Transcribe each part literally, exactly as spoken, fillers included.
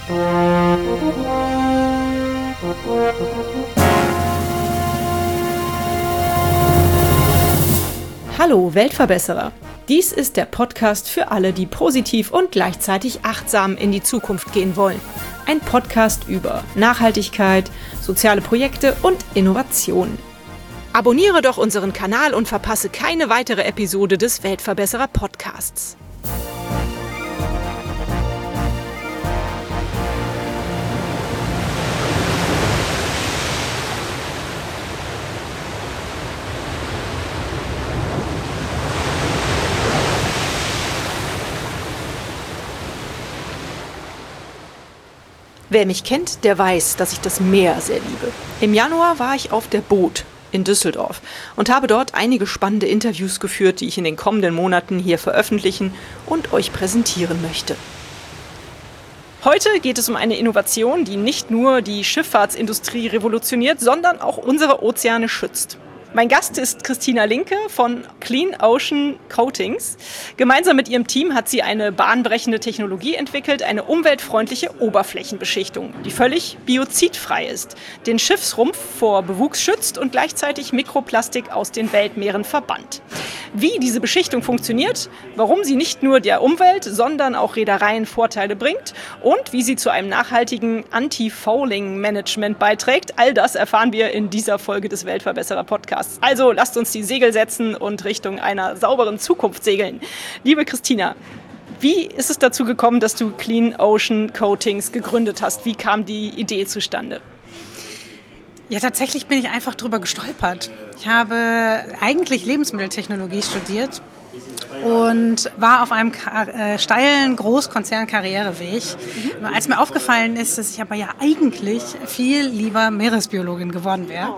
Hallo Weltverbesserer! Dies ist der Podcast für alle, die positiv und gleichzeitig achtsam in die Zukunft gehen wollen. Ein Podcast über Nachhaltigkeit, soziale Projekte und Innovation. Abonniere doch unseren Kanal und verpasse keine weitere Episode des Weltverbesserer Podcasts. Wer mich kennt, der weiß, dass ich das Meer sehr liebe. Im Januar war ich auf der Boot in Düsseldorf und habe dort einige spannende Interviews geführt, die ich in den kommenden Monaten hier veröffentlichen und euch präsentieren möchte. Heute geht es um eine Innovation, die nicht nur die Schifffahrtsindustrie revolutioniert, sondern auch unsere Ozeane schützt. Mein Gast ist Christina Linke von Clean Ocean Coatings. Gemeinsam mit ihrem Team hat sie eine bahnbrechende Technologie entwickelt, eine umweltfreundliche Oberflächenbeschichtung, die völlig biozidfrei ist, den Schiffsrumpf vor Bewuchs schützt und gleichzeitig Mikroplastik aus den Weltmeeren verbannt. Wie diese Beschichtung funktioniert, warum sie nicht nur der Umwelt, sondern auch Reedereien Vorteile bringt und wie sie zu einem nachhaltigen Anti-Fouling-Management beiträgt, all das erfahren wir in dieser Folge des Weltverbesserer Podcasts. Also lasst uns die Segel setzen und Richtung einer sauberen Zukunft segeln. Liebe Christina, wie ist es dazu gekommen, dass du Clean Ocean Coatings gegründet hast? Wie kam die Idee zustande? Ja, tatsächlich bin ich einfach drüber gestolpert. Ich habe eigentlich Lebensmitteltechnologie studiert und war auf einem äh, steilen Großkonzern-Karriereweg. Mhm. Als mir aufgefallen ist, dass ich aber ja eigentlich viel lieber Meeresbiologin geworden wäre.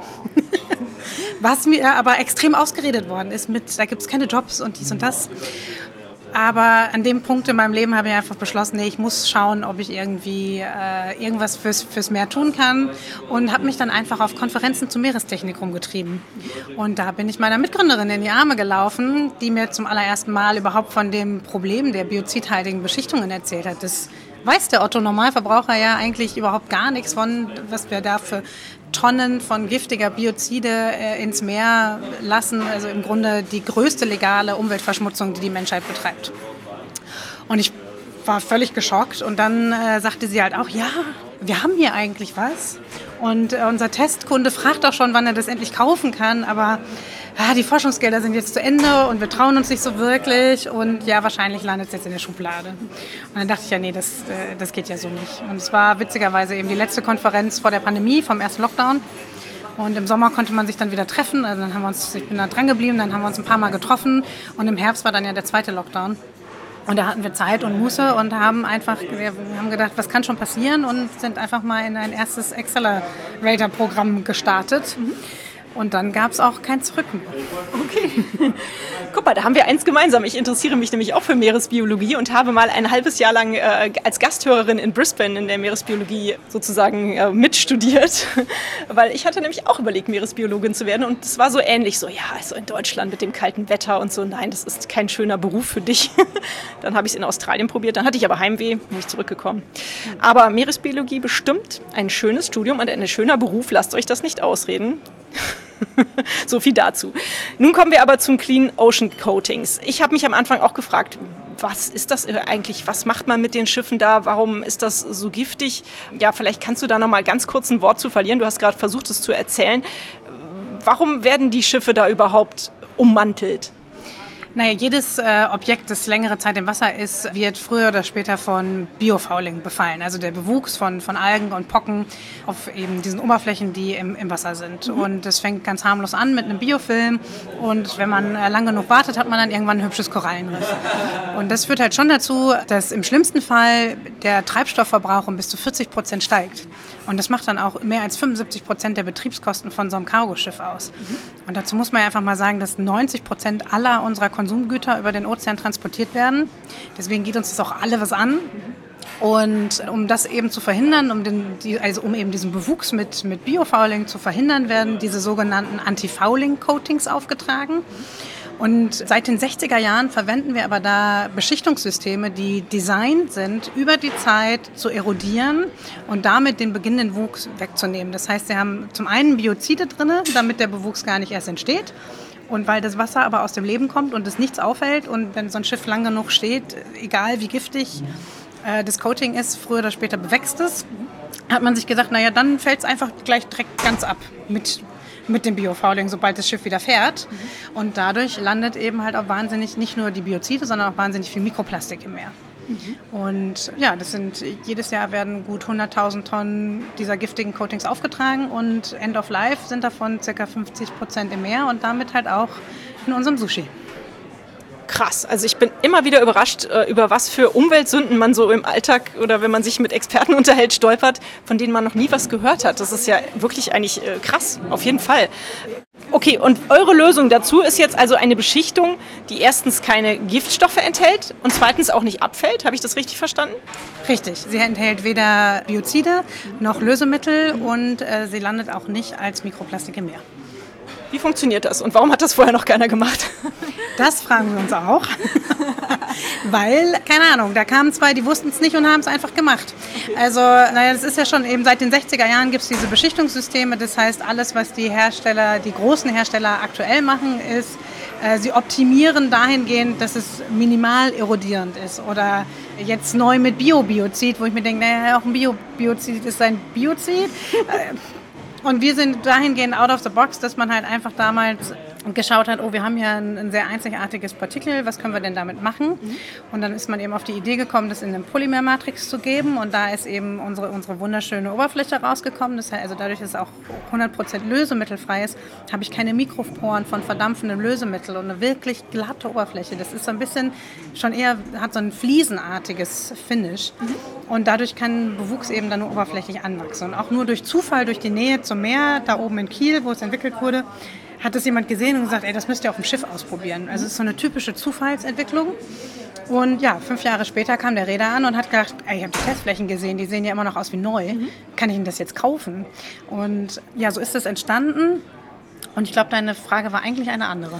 Was mir aber extrem ausgeredet worden ist mit, da gibt es keine Jobs und dies und das. Aber an dem Punkt in meinem Leben habe ich einfach beschlossen, nee, ich muss schauen, ob ich irgendwie äh, irgendwas fürs, fürs Meer tun kann und habe mich dann einfach auf Konferenzen zur Meerestechnik rumgetrieben. Und da bin ich meiner Mitgründerin in die Arme gelaufen, die mir zum allerersten Mal überhaupt von dem Problem der biozidhaltigen Beschichtungen erzählt hat. Das weiß der Otto-Normalverbraucher ja eigentlich überhaupt gar nichts von, was wir da für Tonnen von giftiger Biozide äh, ins Meer lassen. Also im Grunde die größte legale Umweltverschmutzung, die die Menschheit betreibt. Und ich war völlig geschockt und dann äh, sagte sie halt auch, ja, wir haben hier eigentlich was. Und äh, unser Testkunde fragt auch schon, wann er das endlich kaufen kann, aber ah, die Forschungsgelder sind jetzt zu Ende und wir trauen uns nicht so wirklich und ja, wahrscheinlich landet es jetzt in der Schublade. Und dann dachte ich, ja, nee, das, äh, das geht ja so nicht. Und es war witzigerweise eben die letzte Konferenz vor der Pandemie, vom ersten Lockdown. Und im Sommer konnte man sich dann wieder treffen, also dann haben wir uns, ich bin da dran geblieben, dann haben wir uns ein paar Mal getroffen und im Herbst war dann ja der zweite Lockdown. Und da hatten wir Zeit und Muße und haben einfach, wir haben gedacht, was kann schon passieren und sind einfach mal in ein erstes Accelerator-Programm gestartet. Mhm. Und dann gab es auch kein Zurück mehr. Okay. Guck mal, da haben wir eins gemeinsam. Ich interessiere mich nämlich auch für Meeresbiologie und habe mal ein halbes Jahr lang äh, als Gasthörerin in Brisbane in der Meeresbiologie sozusagen äh, mitstudiert. Weil ich hatte nämlich auch überlegt, Meeresbiologin zu werden. Und es war so ähnlich. So, ja, also in Deutschland mit dem kalten Wetter und so. Nein, das ist kein schöner Beruf für dich. Dann habe ich es in Australien probiert. Dann hatte ich aber Heimweh, bin ich zurückgekommen. Aber Meeresbiologie bestimmt ein schönes Studium und ein schöner Beruf. Lasst euch das nicht ausreden. So viel dazu. Nun kommen wir aber zum Clean Ocean Coatings. Ich habe mich am Anfang auch gefragt, was ist das eigentlich? Was macht man mit den Schiffen da? Warum ist das so giftig? Ja, vielleicht kannst du da noch mal ganz kurz ein Wort zu verlieren. Du hast gerade versucht, es zu erzählen. Warum werden die Schiffe da überhaupt ummantelt? Naja, jedes äh, Objekt, das längere Zeit im Wasser ist, wird früher oder später von Biofouling befallen. Also der Bewuchs von, von Algen und Pocken auf eben diesen Oberflächen, die im, im Wasser sind. Mhm. Und das fängt ganz harmlos an mit einem Biofilm. Und wenn man äh, lang genug wartet, hat man dann irgendwann ein hübsches Korallenriff. Und das führt halt schon dazu, dass im schlimmsten Fall der Treibstoffverbrauch um bis zu vierzig Prozent steigt. Und das macht dann auch mehr als fünfundsiebzig Prozent der Betriebskosten von so einem Cargoschiff aus. Mhm. Und dazu muss man ja einfach mal sagen, dass neunzig Prozent aller unserer Konsumgüter über den Ozean transportiert werden. Deswegen geht uns das auch alle was an. Und um das eben zu verhindern, um, den, die, also um eben diesen Bewuchs mit, mit Biofouling zu verhindern, werden diese sogenannten Anti-Fouling-Coatings aufgetragen. Und seit den sechziger Jahren verwenden wir aber da Beschichtungssysteme, die designt sind, über die Zeit zu erodieren und damit den beginnenden Wuchs wegzunehmen. Das heißt, sie haben zum einen Biozide drin, damit der Bewuchs gar nicht erst entsteht. Und weil das Wasser aber aus dem Leben kommt und es nichts aufhält und wenn so ein Schiff lang genug steht, egal wie giftig äh, das Coating ist, früher oder später bewächst es, hat man sich gesagt, naja, dann fällt es einfach gleich direkt ganz ab mit, mit dem Biofouling, sobald das Schiff wieder fährt. Mhm. Und dadurch landet eben halt auch wahnsinnig, nicht nur die Biozide, sondern auch wahnsinnig viel Mikroplastik im Meer. Mhm. Und ja, das sind, jedes Jahr werden gut hunderttausend Tonnen dieser giftigen Coatings aufgetragen und End of Life sind davon ca. fünfzig Prozent im Meer und damit halt auch in unserem Sushi. Krass, also ich bin immer wieder überrascht, über was für Umweltsünden man so im Alltag oder wenn man sich mit Experten unterhält, stolpert, von denen man noch nie was gehört hat. Das ist ja wirklich eigentlich krass, auf jeden Fall. Okay, und eure Lösung dazu ist jetzt also eine Beschichtung, die erstens keine Giftstoffe enthält und zweitens auch nicht abfällt. Habe ich das richtig verstanden? Richtig. Sie enthält weder Biozide noch Lösemittel und äh, sie landet auch nicht als Mikroplastik im Meer. Wie funktioniert das und warum hat das vorher noch keiner gemacht? Das fragen wir uns auch, weil, keine Ahnung, da kamen zwei, die wussten es nicht und haben es einfach gemacht. Okay. Also, naja, das ist ja schon eben seit den sechziger Jahren gibt es diese Beschichtungssysteme, das heißt, alles, was die Hersteller, die großen Hersteller aktuell machen, ist, äh, sie optimieren dahingehend, dass es minimal erodierend ist oder jetzt neu mit Bio-Biozid, wo ich mir denke, naja, auch ein Bio-Biozid ist ein Biozid. Und wir sind dahingehend out of the box, dass man halt einfach damals geschaut hat, oh, wir haben ja ein, ein sehr einzigartiges Partikel, was können wir denn damit machen? Mhm. Und dann ist man eben auf die Idee gekommen, das in eine Polymermatrix zu geben und da ist eben unsere, unsere wunderschöne Oberfläche rausgekommen. Das heißt, also dadurch, dass es auch hundert Prozent lösemittelfrei ist, habe ich keine Mikroporen von verdampfendem Lösemittel und eine wirklich glatte Oberfläche. Das ist so ein bisschen schon eher, hat so ein fliesenartiges Finish. Mhm. Und dadurch kann Bewuchs eben dann nur oberflächlich anwachsen. Und auch nur durch Zufall, durch die Nähe zum Meer, da oben in Kiel, wo es entwickelt wurde, hat es jemand gesehen und gesagt, ey, das müsst ihr auf dem Schiff ausprobieren. Also es ist so eine typische Zufallsentwicklung. Und ja, fünf Jahre später kam der Reeder an und hat gedacht, ey, ich habe die Testflächen gesehen, die sehen ja immer noch aus wie neu. Mhm. Kann ich Ihnen das jetzt kaufen? Und ja, so ist es entstanden. Und ich glaube, deine Frage war eigentlich eine andere.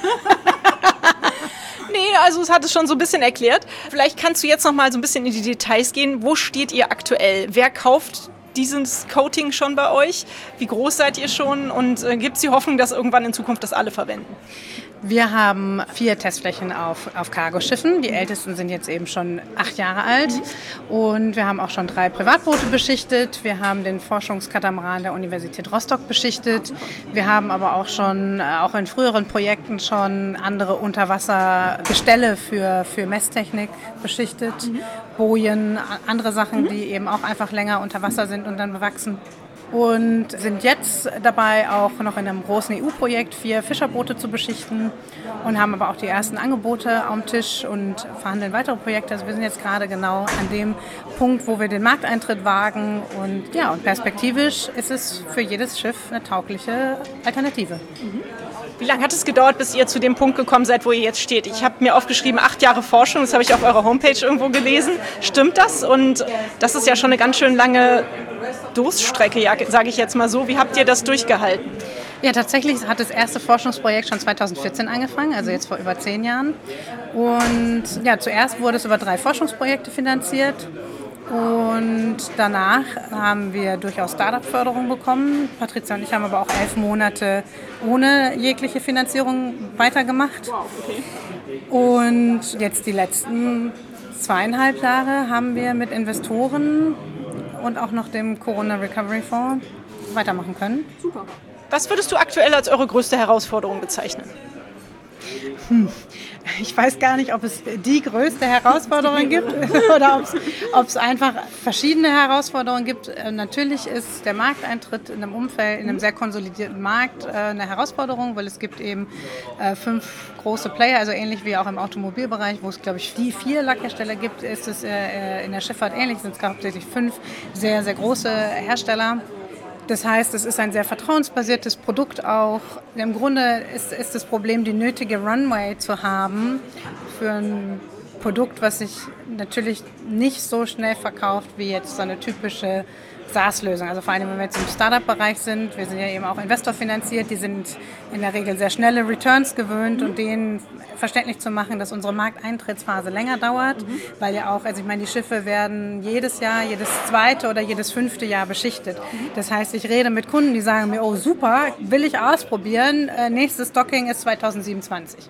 Nee, also es hat es schon so ein bisschen erklärt. Vielleicht kannst du jetzt noch mal so ein bisschen in die Details gehen. Wo steht ihr aktuell? Wer kauft dieses Coating schon bei euch? Wie groß seid ihr schon? Und äh, gibt es die Hoffnung, dass irgendwann in Zukunft das alle verwenden? Wir haben vier Testflächen auf, auf Cargoschiffen. Die ältesten sind jetzt eben schon acht Jahre alt. Und wir haben auch schon drei Privatboote beschichtet. Wir haben den Forschungskatamaran der Universität Rostock beschichtet. Wir haben aber auch schon, auch in früheren Projekten schon andere Unterwassergestelle für, für Messtechnik beschichtet. Mhm. Bojen, andere Sachen, mhm. die eben auch einfach länger unter Wasser sind und dann bewachsen. Und sind jetzt dabei, auch noch in einem großen E U-Projekt vier Fischerboote zu beschichten und haben aber auch die ersten Angebote am Tisch und verhandeln weitere Projekte. Also wir sind jetzt gerade genau an dem Punkt, wo wir den Markteintritt wagen und ja, und perspektivisch ist es für jedes Schiff eine taugliche Alternative. Mhm. Wie lange hat es gedauert, bis ihr zu dem Punkt gekommen seid, wo ihr jetzt steht? Ich habe mir aufgeschrieben, acht Jahre Forschung, das habe ich auf eurer Homepage irgendwo gelesen. Stimmt das? Und das ist ja schon eine ganz schön lange Durststrecke, ja, sage ich jetzt mal so. Wie habt ihr das durchgehalten? Ja, tatsächlich hat das erste Forschungsprojekt schon zweitausendvierzehn angefangen, also jetzt vor über zehn Jahren. Und ja, zuerst wurde es über drei Forschungsprojekte finanziert. Und danach haben wir durchaus Start-up-Förderung bekommen. Patricia und ich haben aber auch elf Monate ohne jegliche Finanzierung weitergemacht. Und jetzt die letzten zweieinhalb Jahre haben wir mit Investoren und auch noch dem Corona Recovery Fonds weitermachen können. Super. Was würdest du aktuell als eure größte Herausforderung bezeichnen? Hm. Ich weiß gar nicht, ob es die größte Herausforderung gibt oder ob es einfach verschiedene Herausforderungen gibt. Natürlich ist der Markteintritt in einem Umfeld, in einem sehr konsolidierten Markt eine Herausforderung, weil es gibt eben fünf große Player, also ähnlich wie auch im Automobilbereich, wo es, glaube ich, die vier Lackhersteller gibt, ist es in der Schifffahrt ähnlich, sind es hauptsächlich fünf sehr, sehr große Hersteller. Das heißt, es ist ein sehr vertrauensbasiertes Produkt auch. Im Grunde ist, ist das Problem, die nötige Runway zu haben für ein Produkt, was sich natürlich nicht so schnell verkauft wie jetzt so eine typische SaaS-Lösung. Also vor allem, wenn wir jetzt im Startup-Bereich sind, wir sind ja eben auch investorfinanziert, die sind in der Regel sehr schnelle Returns gewöhnt und denen verständlich zu machen, dass unsere Markteintrittsphase länger dauert, mhm. weil ja auch, also ich meine, die Schiffe werden jedes Jahr, jedes zweite oder jedes fünfte Jahr beschichtet. Mhm. Das heißt, ich rede mit Kunden, die sagen mir, oh super, will ich ausprobieren, äh, nächstes Docking ist zweitausendsiebenundzwanzig.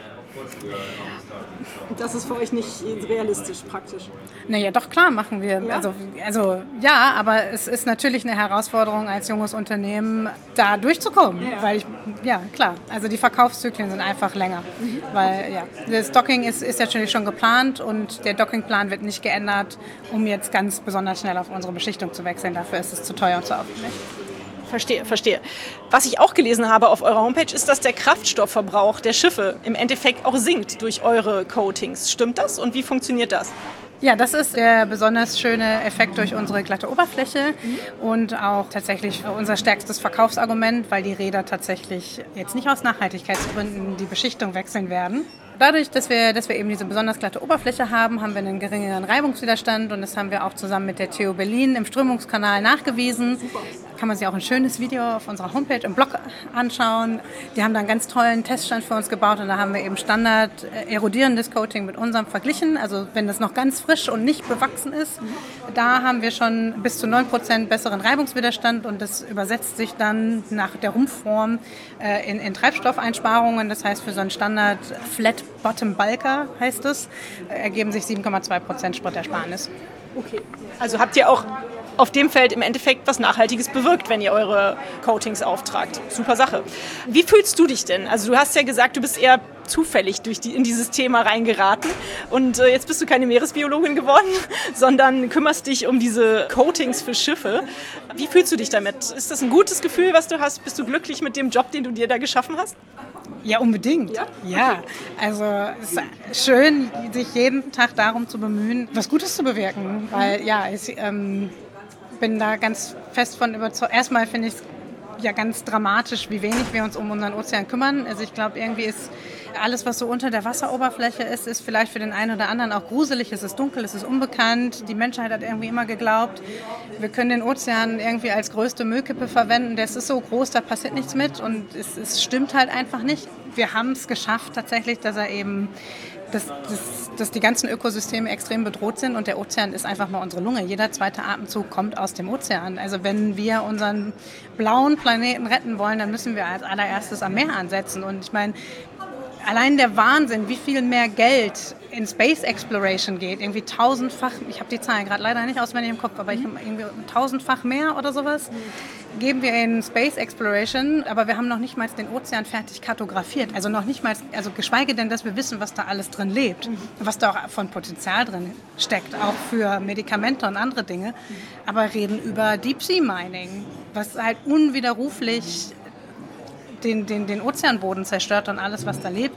Das ist für euch nicht realistisch, praktisch. Naja, doch klar machen wir. Ja? Also, also ja, aber es ist natürlich eine Herausforderung als junges Unternehmen, da durchzukommen. Ja. Weil ich, ja, klar, also die Verkaufszyklen sind einfach länger. Mhm. Weil, ja, das Docking ist, ist natürlich schon geplant und der Dockingplan wird nicht geändert, um jetzt ganz besonders schnell auf unsere Beschichtung zu wechseln. Dafür ist es zu teuer und zu aufwendig. Verstehe, verstehe. Was ich auch gelesen habe auf eurer Homepage, ist, dass der Kraftstoffverbrauch der Schiffe im Endeffekt auch sinkt durch eure Coatings. Stimmt das? Und wie funktioniert das? Ja, das ist der besonders schöne Effekt durch unsere glatte Oberfläche mhm. und auch tatsächlich unser stärkstes Verkaufsargument, weil die Räder tatsächlich jetzt nicht aus Nachhaltigkeitsgründen die Beschichtung wechseln werden. Dadurch, dass wir, dass wir eben diese besonders glatte Oberfläche haben, haben wir einen geringeren Reibungswiderstand und das haben wir auch zusammen mit der T U Berlin im Strömungskanal nachgewiesen. Super. Kann man sich auch ein schönes Video auf unserer Homepage im Blog anschauen. Die haben da einen ganz tollen Teststand für uns gebaut und da haben wir eben Standard erodierendes Coating mit unserem verglichen. Also wenn das noch ganz frisch und nicht bewachsen ist, mhm. da haben wir schon bis zu neun Prozent besseren Reibungswiderstand und das übersetzt sich dann nach der Rumpfform äh, in, in Treibstoffeinsparungen. Das heißt, für so einen Standard Flat Bottom Bulker heißt es, äh, ergeben sich sieben Komma zwei Prozent Sprittersparnis. Okay. Also habt ihr auch auf dem Feld im Endeffekt was Nachhaltiges bewirkt, wenn ihr eure Coatings auftragt. Super Sache. Wie fühlst du dich denn? Also du hast ja gesagt, du bist eher zufällig durch die, in dieses Thema reingeraten und äh, jetzt bist du keine Meeresbiologin geworden, sondern kümmerst dich um diese Coatings für Schiffe. Wie fühlst du dich damit? Ist das ein gutes Gefühl, was du hast? Bist du glücklich mit dem Job, den du dir da geschaffen hast? Ja, unbedingt. Ja, ja. Also es ist schön, sich jeden Tag darum zu bemühen, was Gutes zu bewirken, weil ja, ich ähm, bin da ganz fest von überzeugt. Erstmal finde ich es ja ganz dramatisch, wie wenig wir uns um unseren Ozean kümmern. Also ich glaube, irgendwie ist alles, was so unter der Wasseroberfläche ist, ist vielleicht für den einen oder anderen auch gruselig. Es ist dunkel, es ist unbekannt. Die Menschheit hat irgendwie immer geglaubt, wir können den Ozean irgendwie als größte Müllkippe verwenden. Das ist so groß, da passiert nichts mit und es, es stimmt halt einfach nicht. Wir haben es geschafft tatsächlich, dass er eben Dass, dass, dass die ganzen Ökosysteme extrem bedroht sind und der Ozean ist einfach mal unsere Lunge. Jeder zweite Atemzug kommt aus dem Ozean. Also wenn wir unseren blauen Planeten retten wollen, dann müssen wir als allererstes am Meer ansetzen. Und ich meine, allein der Wahnsinn, wie viel mehr Geld in Space Exploration geht, irgendwie tausendfach, ich habe die Zahlen gerade leider nicht auswendig im Kopf, aber ich habe irgendwie tausendfach mehr oder sowas, geben wir in Space Exploration, aber wir haben noch nicht mal den Ozean fertig kartografiert, also noch nicht mal, also geschweige denn, dass wir wissen, was da alles drin lebt, was da auch von Potenzial drin steckt, auch für Medikamente und andere Dinge, aber reden über Deep Sea Mining, was halt unwiderruflich Den, den, den Ozeanboden zerstört und alles, was da lebt.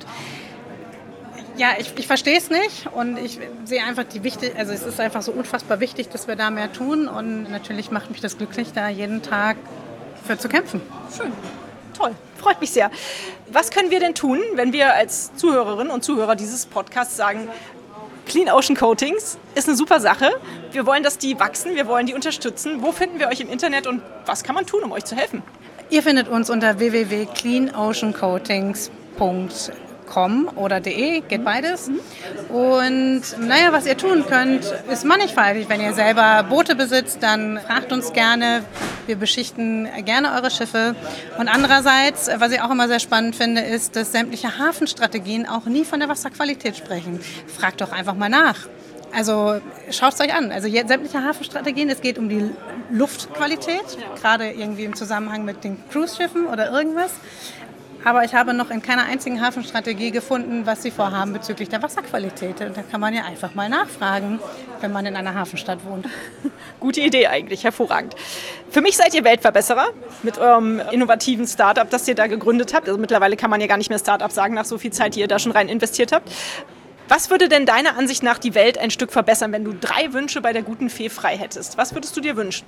Ja, ich, ich verstehe es nicht und ich sehe einfach die wichtig, also es ist einfach so unfassbar wichtig, dass wir da mehr tun und natürlich macht mich das glücklich, da jeden Tag für zu kämpfen. Schön, toll, freut mich sehr. Was können wir denn tun, wenn wir als Zuhörerinnen und Zuhörer dieses Podcasts sagen, Clean Ocean Coatings ist eine super Sache. Wir wollen, dass die wachsen, wir wollen die unterstützen. Wo finden wir euch im Internet und was kann man tun, um euch zu helfen? Ihr findet uns unter w w w punkt clean ocean coatings punkt com oder de, geht beides. Und naja, was ihr tun könnt, ist mannigfaltig. Wenn ihr selber Boote besitzt, dann fragt uns gerne. Wir beschichten gerne eure Schiffe. Und andererseits, was ich auch immer sehr spannend finde, ist, dass sämtliche Hafenstrategien auch nie von der Wasserqualität sprechen. Fragt doch einfach mal nach. Also schaut es euch an. Also sämtliche Hafenstrategien, es geht um die Luftqualität, gerade irgendwie im Zusammenhang mit den Cruise-Schiffen oder irgendwas. Aber ich habe noch in keiner einzigen Hafenstrategie gefunden, was sie vorhaben bezüglich der Wasserqualität. Und da kann man ja einfach mal nachfragen, wenn man in einer Hafenstadt wohnt. Gute Idee eigentlich, hervorragend. Für mich seid ihr Weltverbesserer mit eurem innovativen Startup, das ihr da gegründet habt. Also mittlerweile kann man ja gar nicht mehr Startup sagen, nach so viel Zeit, die ihr da schon rein investiert habt. Was würde denn deiner Ansicht nach die Welt ein Stück verbessern, wenn du drei Wünsche bei der guten Fee frei hättest? Was würdest du dir wünschen?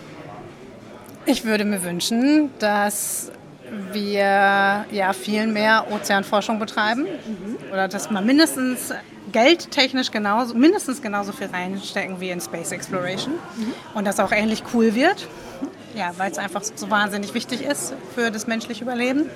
Ich würde mir wünschen, dass wir ja viel mehr Ozeanforschung betreiben mhm. oder dass man mindestens geldtechnisch genauso, mindestens genauso viel reinstecken wie in Space Exploration mhm. und das auch ähnlich cool wird, ja, weil es einfach so wahnsinnig wichtig ist für das menschliche Überleben.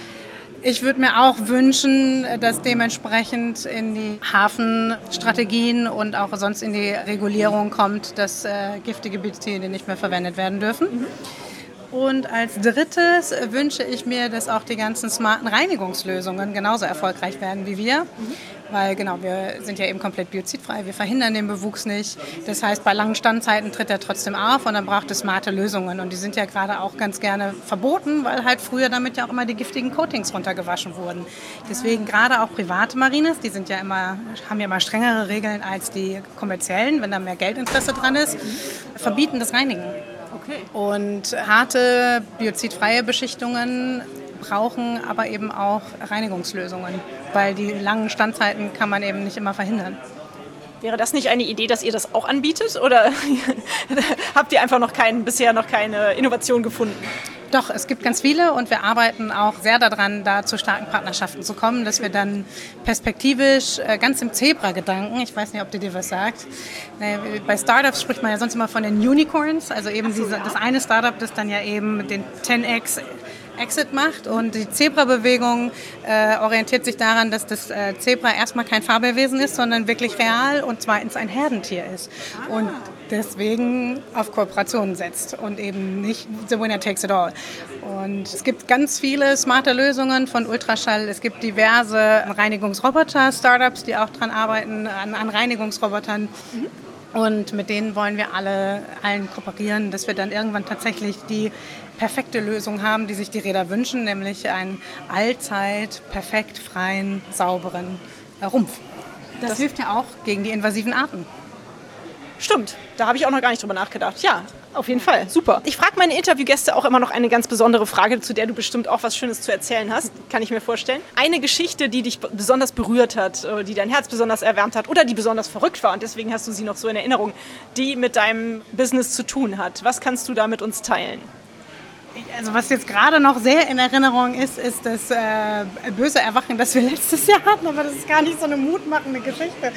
Ich würde mir auch wünschen, dass dementsprechend in die Hafenstrategien und auch sonst in die Regulierung kommt, dass äh, giftige Biozide nicht mehr verwendet werden dürfen. Mhm. Und als drittes wünsche ich mir, dass auch die ganzen smarten Reinigungslösungen genauso erfolgreich werden wie wir. Mhm. Weil genau, wir sind ja eben komplett biozidfrei, wir verhindern den Bewuchs nicht. Das heißt, bei langen Standzeiten tritt er trotzdem auf und dann braucht es smarte Lösungen. Und die sind ja gerade auch ganz gerne verboten, weil halt früher damit ja auch immer die giftigen Coatings runtergewaschen wurden. Deswegen gerade auch private Marines, die sind ja immer, haben ja immer strengere Regeln als die kommerziellen, wenn da mehr Geldinteresse dran ist, verbieten das Reinigen. Okay. Und harte biozidfreie Beschichtungen brauchen aber eben auch Reinigungslösungen, weil die langen Standzeiten kann man eben nicht immer verhindern. Wäre das nicht eine Idee, dass ihr das auch anbietet oder habt ihr einfach noch keinen, bisher noch keine Innovation gefunden? Doch, es gibt ganz viele und wir arbeiten auch sehr daran, da zu starken Partnerschaften zu kommen, dass wir dann perspektivisch ganz im Zebra-Gedanken, ich weiß nicht, ob dir dir was sagt, bei Startups spricht man ja sonst immer von den Unicorns, also eben so, diese, ja. das eine Startup, das dann ja eben den zehn x Exit macht und die Zebra-Bewegung äh, orientiert sich daran, dass das äh, Zebra erstmal kein Fabelwesen ist, sondern wirklich real und zweitens ein Herdentier ist und deswegen auf Kooperationen setzt und eben nicht the winner takes it all. Und es gibt ganz viele smarte Lösungen von Ultraschall, es gibt diverse Reinigungsroboter-Startups, die auch dran arbeiten, an, an Reinigungsrobotern. Mhm. Und mit denen wollen wir alle allen kooperieren, dass wir dann irgendwann tatsächlich die perfekte Lösung haben, die sich die Räder wünschen, nämlich einen allzeit perfekt freien, sauberen äh, Rumpf. Das, das hilft ja auch gegen die invasiven Arten. Stimmt, da habe ich auch noch gar nicht drüber nachgedacht. Ja, auf jeden Fall, super. Ich frage meine Interviewgäste auch immer noch eine ganz besondere Frage, zu der du bestimmt auch was Schönes zu erzählen hast, kann ich mir vorstellen. Eine Geschichte, die dich besonders berührt hat, die dein Herz besonders erwärmt hat oder die besonders verrückt war und deswegen hast du sie noch so in Erinnerung, die mit deinem Business zu tun hat. Was kannst du da mit uns teilen? Also was jetzt gerade noch sehr in Erinnerung ist, ist das äh, böse Erwachen, das wir letztes Jahr hatten, aber das ist gar nicht so eine mutmachende Geschichte.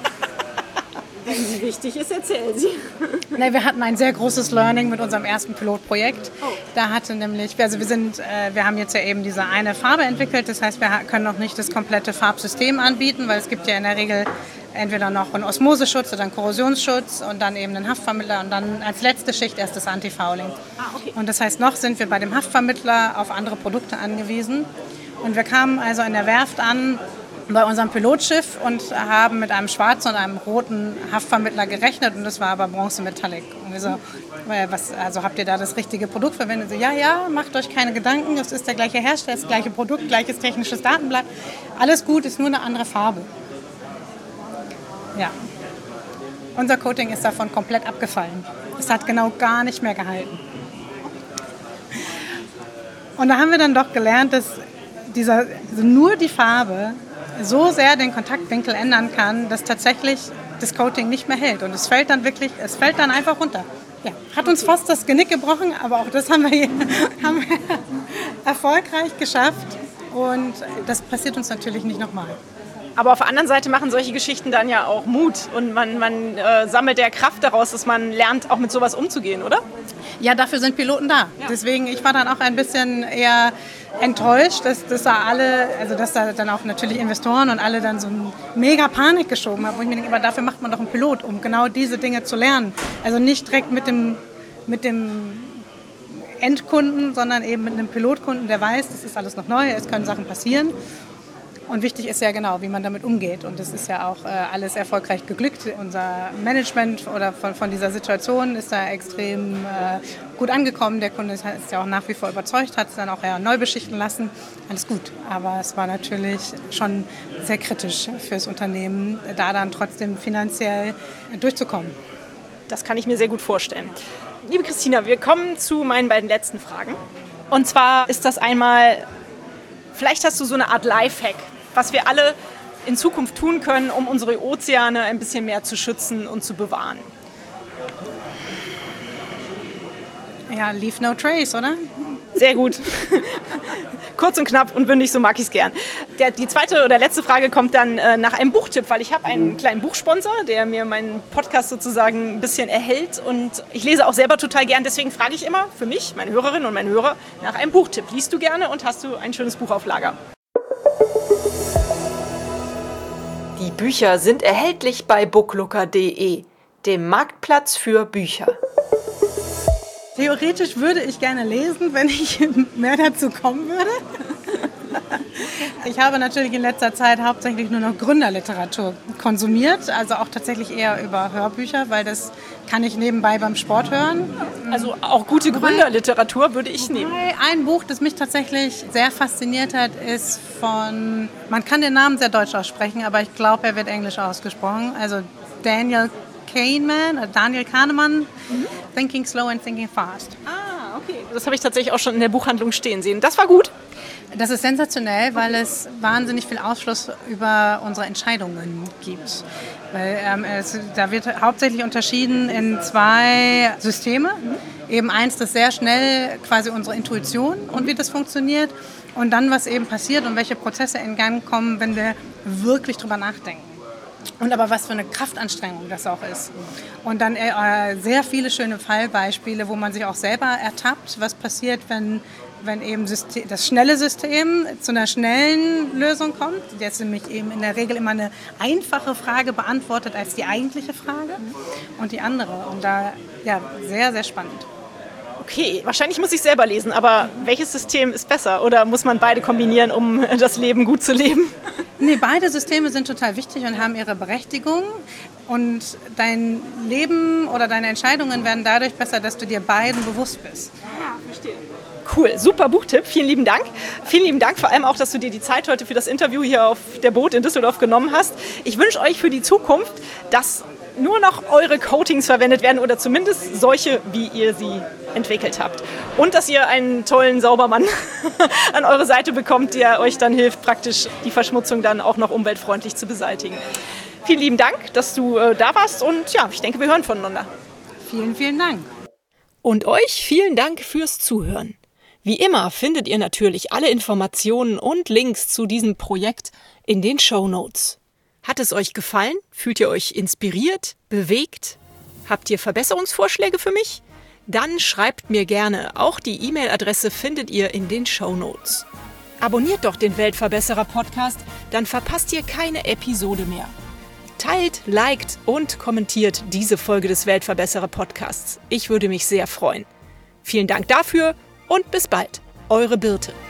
Wenn sie wichtig ist, erzählen Sie. Nee, wir hatten ein sehr großes Learning mit unserem ersten Pilotprojekt. Oh. Da hatte nämlich, also wir sind, äh, wir haben jetzt ja eben diese eine Farbe entwickelt, das heißt, wir können noch nicht das komplette Farbsystem anbieten, weil es gibt ja in der Regel entweder noch einen Osmoseschutz oder einen Korrosionsschutz und dann eben einen Haftvermittler und dann als letzte Schicht erst das Antifouling. Ah, okay. Und das heißt, noch sind wir bei dem Haftvermittler auf andere Produkte angewiesen. Und wir kamen also in der Werft an, bei unserem Pilotschiff und haben mit einem schwarzen und einem roten Haftvermittler gerechnet und das war aber Bronze Metallic. Und wir so, was, also habt ihr da das richtige Produkt verwendet? So, ja, ja, macht euch keine Gedanken, das ist der gleiche Hersteller, das gleiche Produkt, gleiches technisches Datenblatt. Alles gut, ist nur eine andere Farbe. Ja. Unser Coating ist davon komplett abgefallen. Es hat genau gar nicht mehr gehalten. Und da haben wir dann doch gelernt, dass dieser, also nur die Farbe so sehr den Kontaktwinkel ändern kann, dass tatsächlich das Coating nicht mehr hält. Und es fällt dann wirklich, es fällt dann einfach runter. Ja, hat uns fast das Genick gebrochen, aber auch das haben wir, hier, haben wir erfolgreich geschafft. Und das passiert uns natürlich nicht nochmal. Aber auf der anderen Seite machen solche Geschichten dann ja auch Mut und man, man äh, sammelt ja Kraft daraus, dass man lernt, auch mit sowas umzugehen, oder? Ja, dafür sind Piloten da. Ja. Deswegen, ich war dann auch ein bisschen eher enttäuscht, dass, dass da alle, also dass da dann auch natürlich Investoren und alle dann so eine mega Panik geschoben haben. Und ich mir denke, aber dafür macht man doch einen Pilot, um genau diese Dinge zu lernen. Also nicht direkt mit dem, mit dem Endkunden, sondern eben mit einem Pilotkunden, der weiß, das ist alles noch neu, es können Sachen passieren. Und wichtig ist ja genau, wie man damit umgeht. Und das ist ja auch äh, alles erfolgreich geglückt. Unser Management oder von, von dieser Situation ist da extrem äh, gut angekommen. Der Kunde ist, ist ja auch nach wie vor überzeugt, hat es dann auch ja neu beschichten lassen. Alles gut. Aber es war natürlich schon sehr kritisch fürs Unternehmen, da dann trotzdem finanziell durchzukommen. Das kann ich mir sehr gut vorstellen. Liebe Christina, wir kommen zu meinen beiden letzten Fragen. Und zwar ist das einmal, vielleicht hast du so eine Art Lifehack, was wir alle in Zukunft tun können, um unsere Ozeane ein bisschen mehr zu schützen und zu bewahren. Ja, leave no trace, oder? Sehr gut. Kurz und knapp und bündig, so mag ich es gern. Der, die zweite oder letzte Frage kommt dann äh, nach einem Buchtipp, weil ich habe einen kleinen Buchsponsor, der mir meinen Podcast sozusagen ein bisschen erhält und ich lese auch selber total gern. Deswegen frage ich immer für mich, meine Hörerinnen und meine Hörer, nach einem Buchtipp. Liest du gerne und hast du ein schönes Buch auf Lager? Die Bücher sind erhältlich bei booklooker punkt de, dem Marktplatz für Bücher. Theoretisch würde ich gerne lesen, wenn ich mehr dazu kommen würde. Ich habe natürlich in letzter Zeit hauptsächlich nur noch Gründerliteratur konsumiert, also auch tatsächlich eher über Hörbücher, weil das kann ich nebenbei beim Sport hören. Also auch gute Gründerliteratur würde ich nehmen. Ein Buch, das mich tatsächlich sehr fasziniert hat, ist von, man kann den Namen sehr deutsch aussprechen, aber ich glaube, er wird englisch ausgesprochen, also Daniel Kahneman, Daniel Kahneman, mhm. Thinking Slow and Thinking Fast. Ah, okay. Das habe ich tatsächlich auch schon in der Buchhandlung stehen sehen. Das war gut. Das ist sensationell, weil es wahnsinnig viel Aufschluss über unsere Entscheidungen gibt. Weil ähm, es, da wird hauptsächlich unterschieden in zwei Systeme. Mhm. Eben eins, das sehr schnell quasi unsere Intuition und wie das funktioniert. Und dann, was eben passiert und welche Prozesse in Gang kommen, wenn wir wirklich drüber nachdenken. Und aber was für eine Kraftanstrengung das auch ist. Und dann äh, sehr viele schöne Fallbeispiele, wo man sich auch selber ertappt, was passiert, wenn, wenn eben System, das schnelle System zu einer schnellen Lösung kommt. Das nämlich eben in der Regel immer eine einfache Frage beantwortet als die eigentliche Frage und die andere. Und da, ja, sehr, sehr spannend. Okay, wahrscheinlich muss ich selber lesen, aber welches System ist besser? Oder muss man beide kombinieren, um das Leben gut zu leben? Nee, beide Systeme sind total wichtig und haben ihre Berechtigung. Und dein Leben oder deine Entscheidungen werden dadurch besser, dass du dir beiden bewusst bist. Ja, verstehe. Cool, super Buchtipp. Vielen lieben Dank. Vielen lieben Dank vor allem auch, dass du dir die Zeit heute für das Interview hier auf der Boot in Düsseldorf genommen hast. Ich wünsche euch für die Zukunft, dass nur noch eure Coatings verwendet werden oder zumindest solche, wie ihr sie entwickelt habt. Und dass ihr einen tollen Saubermann an eure Seite bekommt, der euch dann hilft, praktisch die Verschmutzung dann auch noch umweltfreundlich zu beseitigen. Vielen lieben Dank, dass du äh, da warst und ja, ich denke, wir hören voneinander. Vielen, vielen Dank. Und euch vielen Dank fürs Zuhören. Wie immer findet ihr natürlich alle Informationen und Links zu diesem Projekt in den Shownotes. Hat es euch gefallen? Fühlt ihr euch inspiriert, bewegt? Habt ihr Verbesserungsvorschläge für mich? Dann schreibt mir gerne. Auch die E-Mail-Adresse findet ihr in den Shownotes. Abonniert doch den Weltverbesserer-Podcast, dann verpasst ihr keine Episode mehr. Teilt, liked und kommentiert diese Folge des Weltverbesserer-Podcasts. Ich würde mich sehr freuen. Vielen Dank dafür und bis bald. Eure Birte.